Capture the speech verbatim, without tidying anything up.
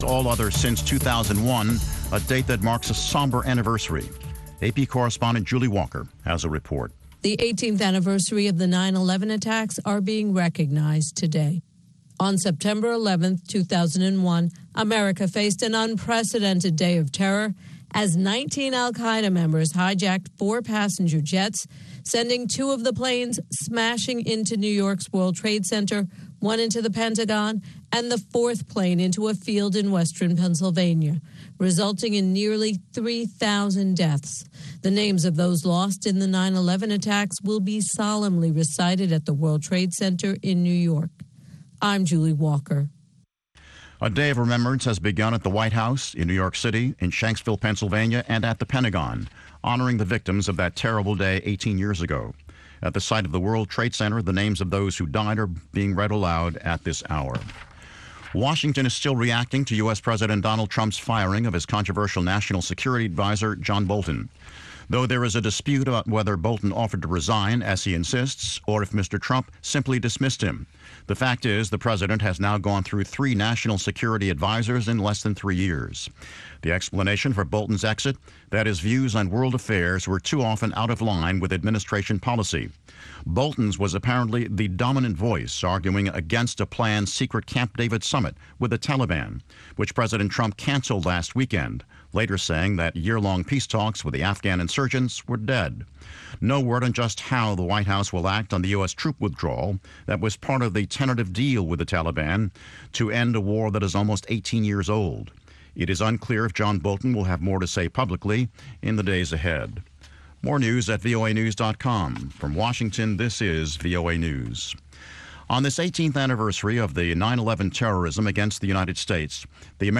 All others since two thousand one, a date that marks a somber anniversary. A P correspondent Julie Walker has a report. The eighteenth anniversary of the nine eleven attacks are being recognized today. On September eleventh, two thousand one, America faced an unprecedented day of terror as nineteen al-Qaeda members hijacked four passenger jets, sending two of the planes smashing into New York's World Trade Center, one into the Pentagon, and the fourth plane into a field in western Pennsylvania, resulting in nearly three thousand deaths. The names of those lost in the nine eleven attacks will be solemnly recited at the World Trade Center in New York. I'm Julie Walker. A day of remembrance has begun at the White House, in New York City, in Shanksville, Pennsylvania, and at the Pentagon, honoring the victims of that terrible day eighteen years ago. At the site of the World Trade Center, the names of those who died are being read aloud at this hour. Washington is still reacting to U S. President Donald Trump's firing of his controversial national security advisor, John Bolton. Though there is a dispute about whether Bolton offered to resign, as he insists, or if Mister Trump simply dismissed him. The fact is, the president has now gone through three national security advisors in less than three years. The explanation for Bolton's exit, that his views on world affairs were too often out of line with administration policy. Bolton's was apparently the dominant voice arguing against a planned secret Camp David summit with the Taliban, which President Trump canceled last weekend, later saying that year-long peace talks with the Afghan insurgents were dead. No word on just how the White House will act on the U S troop withdrawal that was part of the tentative deal with the Taliban to end a war that is almost eighteen years old. It is unclear if John Bolton will have more to say publicly in the days ahead. More news at V O A news dot com. From Washington, this is V O A News. On this eighteenth anniversary of the nine eleven terrorism against the United States, the